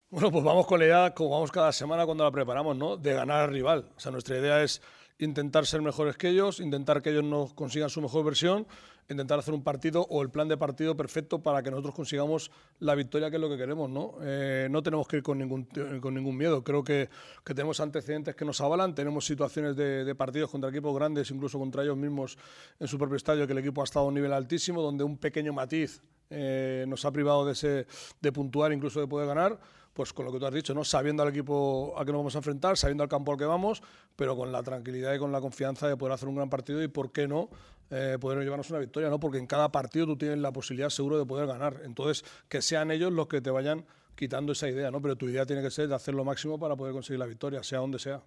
Bueno, pues vamos con la idea, como vamos cada semana cuando la preparamos, ¿no? De ganar al rival. O sea, nuestra idea es intentar ser mejores que ellos, intentar que ellos nos consigan su mejor versión, intentar hacer un partido o el plan de partido perfecto para que nosotros consigamos la victoria, que es lo que queremos, ¿no? No tenemos que ir con ningún miedo. Creo que tenemos antecedentes que nos avalan, tenemos situaciones de partidos contra equipos grandes, incluso contra ellos mismos en su propio estadio, que el equipo ha estado a un nivel altísimo, donde un pequeño matiz nos ha privado de puntuar, incluso de poder ganar. Pues con lo que tú has dicho, ¿no? Sabiendo al equipo a que nos vamos a enfrentar, sabiendo al campo al que vamos, pero con la tranquilidad y con la confianza de poder hacer un gran partido y, ¿por qué no?, poder llevarnos una victoria, ¿no? Porque en cada partido tú tienes la posibilidad seguro de poder ganar. Entonces, que sean ellos los que te vayan quitando esa idea, ¿no? Pero tu idea tiene que ser de hacer lo máximo para poder conseguir la victoria, sea donde sea.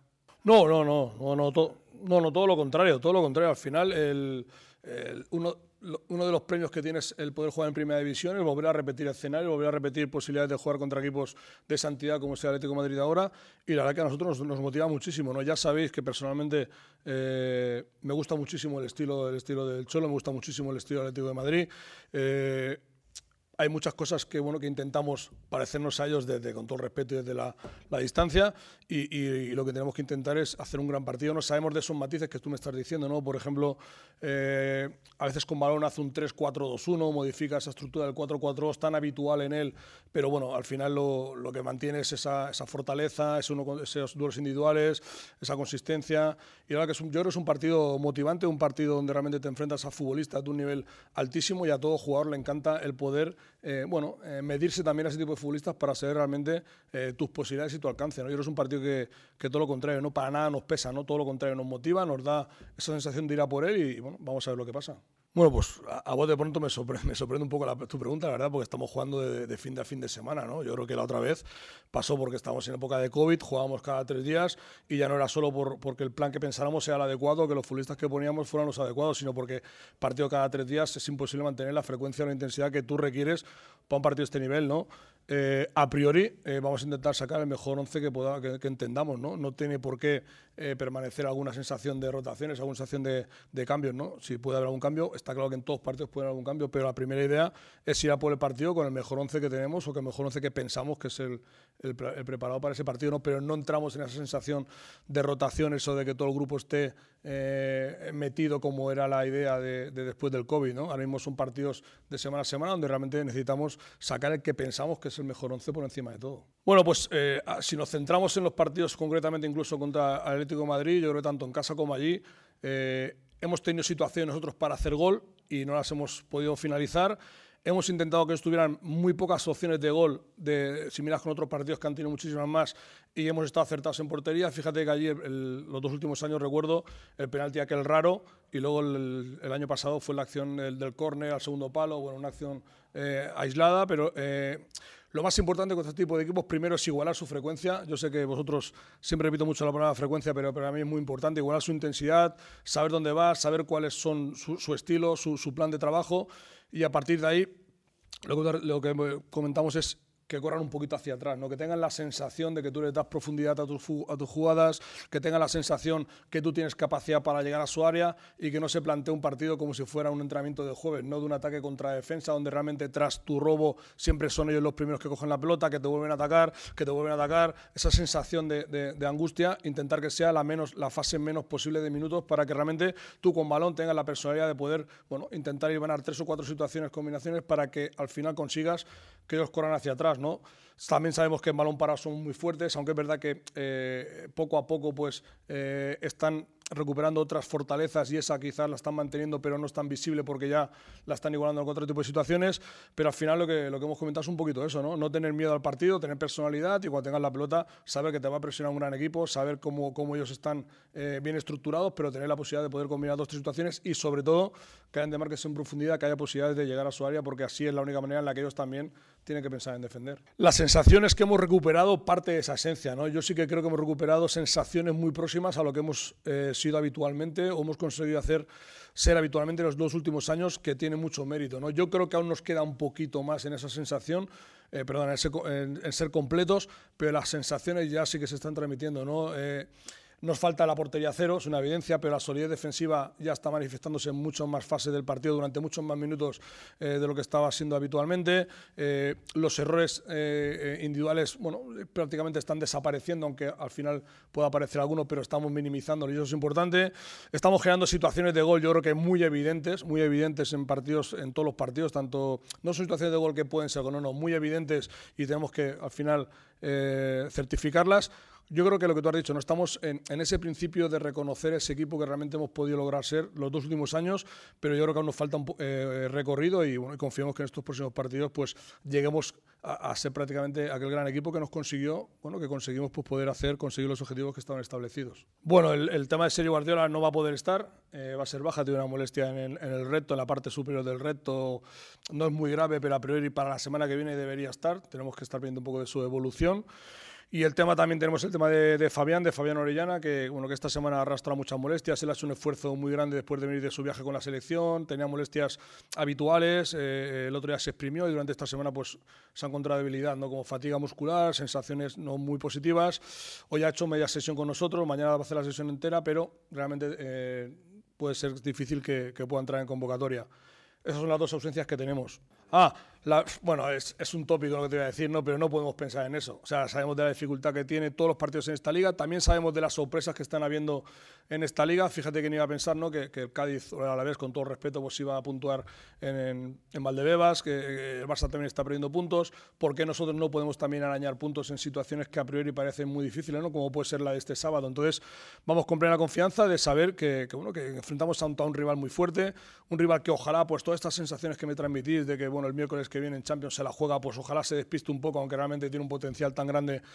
No, todo lo contrario, todo lo contrario. Al final, uno de los premios que tienes el poder jugar en Primera División es volver a repetir escenario, volver a repetir posibilidades de jugar contra equipos de esa entidad como es el Atlético de Madrid ahora, y la verdad que a nosotros nos motiva muchísimo, ¿no? Ya sabéis que personalmente me gusta muchísimo el estilo del Cholo, me gusta muchísimo el estilo del Atlético de Madrid. Hay muchas cosas que intentamos parecernos a ellos con todo el respeto y desde la distancia, y lo que tenemos que intentar es hacer un gran partido. No sabemos de esos matices que tú me estás diciendo, ¿no? Por ejemplo, a veces con balón hace un 3-4-2-1, modifica esa estructura del 4-4-2 tan habitual en él, pero bueno, al final lo que mantiene es esa fortaleza, esos duelos individuales, esa consistencia. Y la verdad que yo creo que es un partido motivante, un partido donde realmente te enfrentas a futbolistas de un nivel altísimo, y a todo jugador le encanta el poder medirse también a ese tipo de futbolistas para saber realmente tus posibilidades y tu alcance, ¿no? Yo creo que es un partido que todo lo contrario, no para nada nos pesa, ¿no? Todo lo contrario, nos motiva, nos da esa sensación de ir a por él, y bueno, vamos a ver lo que pasa. Bueno, pues a vos de pronto me sorprende un poco tu pregunta, la verdad, porque estamos jugando de fin de semana, ¿no? Yo creo que la otra vez pasó porque estábamos en época de COVID, jugábamos cada 3 días, y ya no era solo porque el plan que pensáramos sea el adecuado, que los futbolistas que poníamos fueran los adecuados, sino porque partido cada 3 días es imposible mantener la frecuencia o la intensidad que tú requieres para un partido de este nivel, ¿no? A priori vamos a intentar sacar el mejor 11 que entendamos, ¿no? No tiene por qué permanecer alguna sensación de rotaciones, alguna sensación de cambios, ¿no? Si puede haber algún cambio, está claro que en todos los partidos puede haber algún cambio, pero la primera idea es ir a por el partido con el mejor 11 que tenemos, o que el mejor 11 que pensamos que es el preparado para ese partido, ¿no? Pero no entramos en esa sensación de rotaciones o de que todo el grupo esté metido, como era la idea de después del COVID, ¿no? Ahora mismo son partidos de semana a semana donde realmente necesitamos sacar el que pensamos que es el mejor 11 por encima de todo. Bueno, pues si nos centramos en los partidos, concretamente incluso contra el Atlético de Madrid, yo creo que tanto en casa como allí hemos tenido situaciones nosotros para hacer gol y no las hemos podido finalizar. Hemos intentado que estuvieran muy pocas opciones de gol, similares con otros partidos que han tenido muchísimas más, y hemos estado acertados en portería. Fíjate que allí los 2 últimos años recuerdo el penalti aquel raro, y luego el año pasado fue la acción del córner al segundo palo, bueno, una acción aislada, pero lo más importante con este tipo de equipos primero es igualar su frecuencia. Yo sé que vosotros siempre repito mucho la palabra frecuencia, pero para mí es muy importante igualar su intensidad, saber dónde va, saber cuáles son su estilo, su plan de trabajo, y a partir de ahí lo que comentamos es que corran un poquito hacia atrás, ¿no? Que tengan la sensación de que tú les das profundidad a tus jugadas, que tengan la sensación que tú tienes capacidad para llegar a su área, y que no se plantee un partido como si fuera un entrenamiento de jueves, no de un ataque contra defensa, donde realmente tras tu robo siempre son ellos los primeros que cogen la pelota, que te vuelven a atacar, esa sensación de angustia, intentar que sea la fase menos posible de minutos, para que realmente tú con balón tengas la personalidad de poder, bueno, intentar ir a ganar 3 o 4 situaciones, combinaciones, para que al final consigas que ellos corran hacia atrás, ¿no? También sabemos que en balón parado son muy fuertes, aunque es verdad que poco a poco pues están recuperando otras fortalezas, y esa quizás la están manteniendo, pero no es tan visible porque ya la están igualando en otro tipo de situaciones. Pero al final lo que hemos comentado es un poquito eso, ¿no? No tener miedo al partido, tener personalidad, y cuando tengas la pelota saber que te va a presionar un gran equipo, saber cómo ellos están bien estructurados, pero tener la posibilidad de poder combinar 2 o 3 situaciones, y sobre todo que hayan demarques en profundidad, que haya posibilidades de llegar a su área, porque así es la única manera en la que ellos también tienen que pensar en defender. Las sensaciones que hemos recuperado parte de esa esencia, ¿no? Yo sí que creo que hemos recuperado sensaciones muy próximas a lo que hemos sido habitualmente, o hemos conseguido ser habitualmente en los 2 últimos años, que tiene mucho mérito, ¿no? Yo creo que aún nos queda un poquito más en esa sensación, en ser completos, pero las sensaciones ya sí que se están transmitiendo, ¿no? Nos falta la portería cero, es una evidencia, pero la solidez defensiva ya está manifestándose en muchas más fases del partido, durante muchos más minutos de lo que estaba siendo habitualmente. Los errores individuales, bueno, prácticamente están desapareciendo, aunque al final pueda aparecer alguno, pero estamos minimizando y eso es importante. Estamos generando situaciones de gol, yo creo que muy evidentes en partidos, en todos los partidos, tanto no son situaciones de gol que pueden ser, no, muy evidentes, y tenemos que al final certificarlas. Yo creo que lo que tú has dicho, no estamos en ese principio de reconocer ese equipo que realmente hemos podido lograr ser los 2 últimos años, pero yo creo que aún nos falta un recorrido y bueno, confiamos que en estos próximos partidos pues lleguemos a ser prácticamente aquel gran equipo que nos consiguió, bueno, que conseguimos pues poder conseguir los objetivos que estaban establecidos. Bueno, el tema de Sergio Guardiola no va a poder estar, va a ser baja, tiene una molestia en el recto, en la parte superior del recto, no es muy grave, pero a priori para la semana que viene debería estar, tenemos que estar viendo un poco de su evolución. Y el tema también tenemos el tema de Fabián Orellana, que bueno, que esta semana arrastra muchas molestias. Él ha hecho un esfuerzo muy grande después de venir de su viaje con la selección, tenía molestias habituales, el otro día se exprimió y durante esta semana pues se ha encontrado debilidad, ¿no? Como fatiga muscular, sensaciones no muy positivas. Hoy ha hecho media sesión con nosotros, mañana va a hacer la sesión entera, pero realmente puede ser difícil que pueda entrar en convocatoria. Esas son las 2 ausencias que tenemos. Bueno, es un tópico lo que te voy a decir, ¿no? Pero no podemos pensar en eso. O sea, sabemos de la dificultad que tiene todos los partidos en esta liga. También sabemos de las sorpresas que están habiendo en esta liga. Fíjate que ni iba a pensar, ¿no? Que el Cádiz, o el Alavés, con todo respeto, pues iba a puntuar en Valdebebas, que el Barça también está perdiendo puntos. ¿Por qué nosotros no podemos también arañar puntos en situaciones que a priori parecen muy difíciles, ¿no? Como puede ser la de este sábado? Entonces, vamos con plena confianza de saber que enfrentamos a un rival muy fuerte, un rival que ojalá, pues todas estas sensaciones que me transmitís de que, bueno, el miércoles que viene en Champions se la juega, pues ojalá se despiste un poco, aunque realmente tiene un potencial tan grande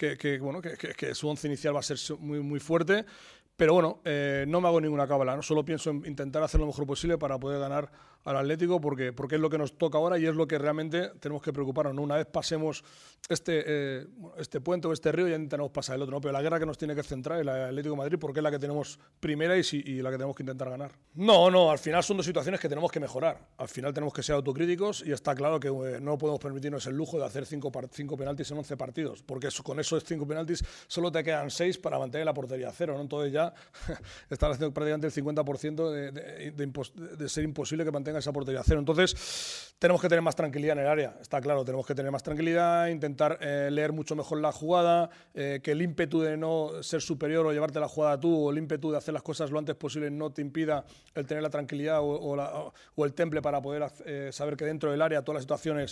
que su once inicial va a ser muy, muy fuerte. Pero bueno, no me hago ninguna cábala, ¿no? Solo pienso en intentar hacer lo mejor posible para poder ganar al Atlético, porque es lo que nos toca ahora y es lo que realmente tenemos que preocuparnos, ¿no? Una vez pasemos este puente o este río, ya intentaremos pasar el otro, ¿no? Pero la guerra que nos tiene que centrar es la del Atlético de Madrid, porque es la que tenemos primera y la que tenemos que intentar ganar. No, al final son 2 situaciones que tenemos que mejorar. Al final tenemos que ser autocríticos y está claro que no podemos permitirnos el lujo de hacer 5 penaltis en 11 partidos, porque con esos 5 penaltis solo te quedan 6 para mantener la portería a 0, ¿no? Entonces ya estás haciendo prácticamente el 50% de ser imposible que mantenga esa portería a 0. Entonces tenemos que tener más tranquilidad en el área, está claro, tenemos que tener más tranquilidad, intentar leer mucho mejor la jugada, que el ímpetu de no ser superior o llevarte la jugada tú, o el ímpetu de hacer las cosas lo antes posible no te impida el tener la tranquilidad o el temple para poder saber que dentro del área todas las situaciones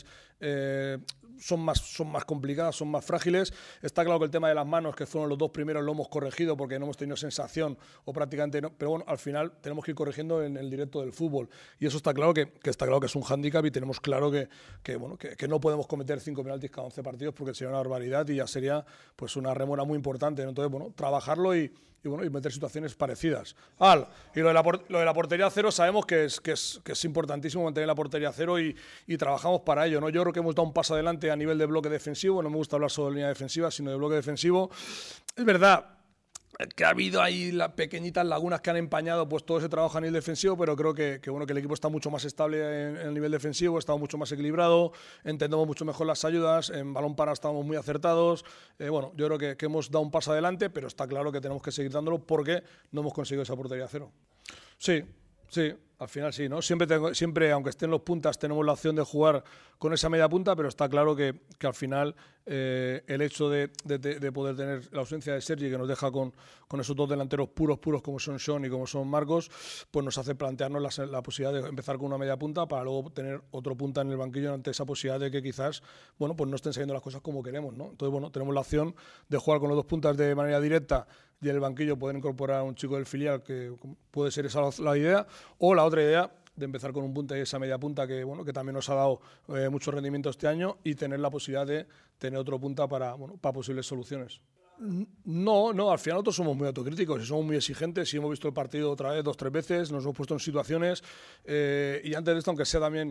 son más complicadas, son más frágiles. Está claro que el tema de las manos, que fueron los 2 primeros, lo hemos corregido porque no hemos tenido sensación o prácticamente no, pero bueno, al final tenemos que ir corrigiendo en el directo del fútbol y eso está claro que es un hándicap y tenemos claro que no podemos cometer 5 penaltis cada 11 partidos porque sería una barbaridad y ya sería pues una remora muy importante, ¿no? Entonces, bueno, trabajarlo y meter situaciones parecidas. Y lo de la portería cero sabemos que es importantísimo mantener la portería cero y trabajamos para ello, ¿no? Yo creo que hemos dado un paso adelante a nivel de bloque defensivo, no me gusta hablar solo de línea defensiva, sino de bloque defensivo. Es verdad que ha habido ahí las pequeñitas lagunas que han empañado pues todo ese trabajo a nivel defensivo, pero creo que el equipo está mucho más estable en el nivel defensivo, está mucho más equilibrado, entendemos mucho mejor las ayudas, en balón para estamos muy acertados. Yo creo que hemos dado un paso adelante, pero está claro que tenemos que seguir dándolo porque no hemos conseguido esa portería cero. Sí, al final sí, ¿no? Siempre, aunque estén los puntas, tenemos la opción de jugar con esa media punta, pero está claro que al final el hecho de poder tener la ausencia de Sergi, que nos deja con esos 2 delanteros puros como son Sean y como son Marcos, pues nos hace plantearnos la posibilidad de empezar con una media punta para luego tener otro punta en el banquillo ante esa posibilidad de que quizás, pues no estén saliendo las cosas como queremos, ¿no? Entonces, tenemos la opción de jugar con los 2 puntas de manera directa y en el banquillo poder incorporar a un chico del filial, que puede ser esa la idea, o la otra idea de empezar con un punta y esa media punta que también nos ha dado mucho rendimiento este año y tener la posibilidad de tener otro punta para posibles soluciones. No, al final nosotros somos muy autocríticos y somos muy exigentes y hemos visto el partido otra vez 2 o 3 veces, nos hemos puesto en situaciones y antes de esto, aunque sea también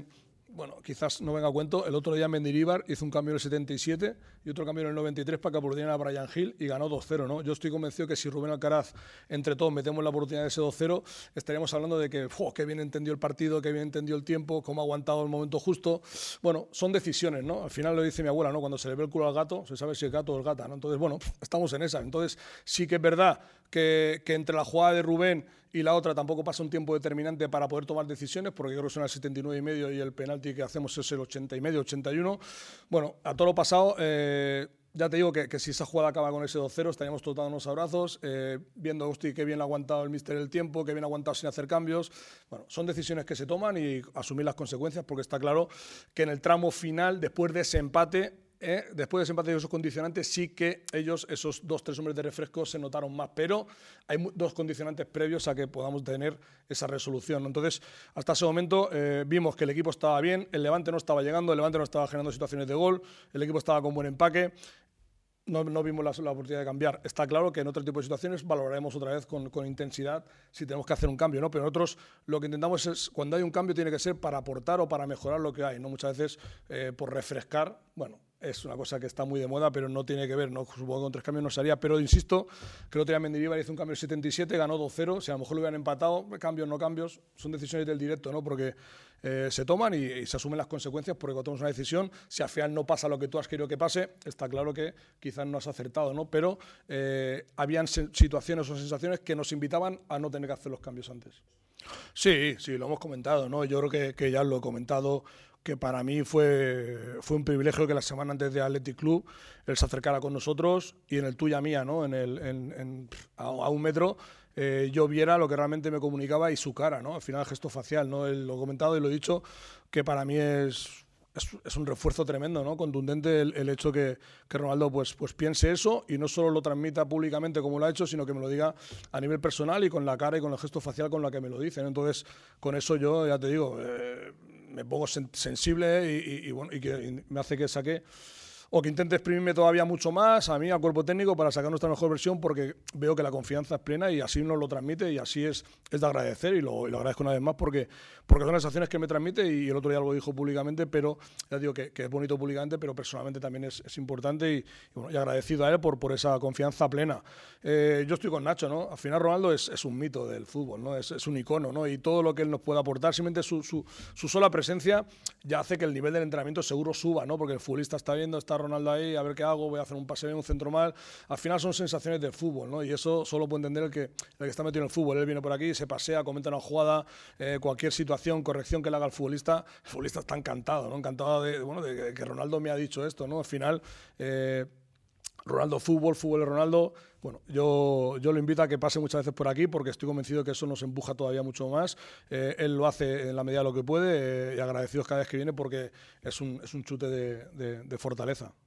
bueno, quizás no venga a cuento, el otro día Mendilibar hizo un cambio en el 77 y otro cambio en el 93 para que aportaran a Brian Hill y ganó 2-0, ¿no? Yo estoy convencido que si Rubén Alcaraz, entre todos, metemos la oportunidad de ese 2-0, estaríamos hablando de que, qué bien entendió el partido, qué bien entendió el tiempo, cómo ha aguantado el momento justo. Bueno, son decisiones, ¿no? Al final lo dice mi abuela, ¿no? Cuando se le ve el culo al gato, se sabe si es gato o es gata, ¿no? Entonces, bueno, estamos en esa. Entonces, sí que es verdad que entre la jugada de Rubén y la otra tampoco pasa un tiempo determinante para poder tomar decisiones, porque creo que son el 79,5 y el penalti que hacemos es el 80,5, 81. Bueno, a todo lo pasado, ya te digo que si esa jugada acaba con ese 2-0, estaríamos todos dando unos abrazos, viendo, hostia, qué bien ha aguantado el míster el tiempo, qué bien ha aguantado sin hacer cambios. Bueno, son decisiones que se toman y asumir las consecuencias, porque está claro que en el tramo final, después de ese empate, después de ese empate y esos condicionantes, sí que ellos, esos 2-3 hombres de refresco, se notaron más, pero hay dos condicionantes previos a que podamos tener esa resolución, ¿no? Entonces, hasta ese momento vimos que el equipo estaba bien, el Levante no estaba llegando, el Levante no estaba generando situaciones de gol, el equipo estaba con buen empaque. No vimos la oportunidad de cambiar. Está claro que en otro tipo de situaciones valoraremos otra vez con intensidad si tenemos que hacer un cambio, ¿no? Pero nosotros lo que intentamos es, cuando hay un cambio, tiene que ser para aportar o para mejorar lo que hay, ¿no? Muchas veces por refrescar, bueno, es una cosa que está muy de moda, pero no tiene que ver, ¿no? Supongo que con 3 cambios no se haría, pero insisto, que el otro día Mendilibar hizo un cambio en 77, ganó 2-0, si a lo mejor lo hubieran empatado, cambios, no cambios, son decisiones del directo, ¿no? Porque se toman y se asumen las consecuencias, porque cuando tomas una decisión, si al final no pasa lo que tú has querido que pase, está claro que quizás no has acertado, ¿no? Pero habían situaciones o sensaciones que nos invitaban a no tener que hacer los cambios antes. Sí, sí, lo hemos comentado, ¿no? Yo creo que ya lo he comentado, que para mí fue un privilegio que la semana antes de Athletic Club él se acercara con nosotros y en el tuya mía, ¿no? A un metro yo viera lo que realmente me comunicaba y su cara, ¿no? Al final el gesto facial, ¿no? Lo he comentado y lo he dicho, que para mí es un refuerzo tremendo, ¿no? Contundente el hecho que Ronaldo pues piense eso y no solo lo transmita públicamente como lo ha hecho, sino que me lo diga a nivel personal y con la cara y con el gesto facial con la que me lo dicen. Entonces, con eso yo, ya te digo, me pongo sensible y bueno, y que me hace que saque o que intente exprimirme todavía mucho más a mí, al cuerpo técnico, para sacar nuestra mejor versión, porque veo que la confianza es plena y así nos lo transmite y así es de agradecer y lo agradezco una vez más porque son las acciones que me transmite y el otro día lo dijo públicamente, pero ya digo que es bonito públicamente, pero personalmente también es importante y bueno, y agradecido a él por esa confianza plena. Yo estoy con Nacho, ¿no? Al final Ronaldo es un mito del fútbol, ¿no? Es un icono, ¿no? Y todo lo que él nos pueda aportar, simplemente su sola presencia ya hace que el nivel del entrenamiento seguro suba, ¿no? Porque el futbolista está viendo, está Ronaldo ahí, a ver qué hago, voy a hacer un pase bien, un centro mal. Al final son sensaciones del fútbol, ¿no? Y eso solo puede entender el que está metido en el fútbol. Él viene por aquí, se pasea, comenta una jugada, cualquier situación, corrección que le haga el futbolista está encantado, ¿no? Encantado de que Ronaldo me ha dicho esto, ¿no? Al final, Ronaldo fútbol es Ronaldo. Bueno, yo lo invito a que pase muchas veces por aquí porque estoy convencido que eso nos empuja todavía mucho más. Él lo hace en la medida de lo que puede y agradecidos cada vez que viene porque es un chute de fortaleza.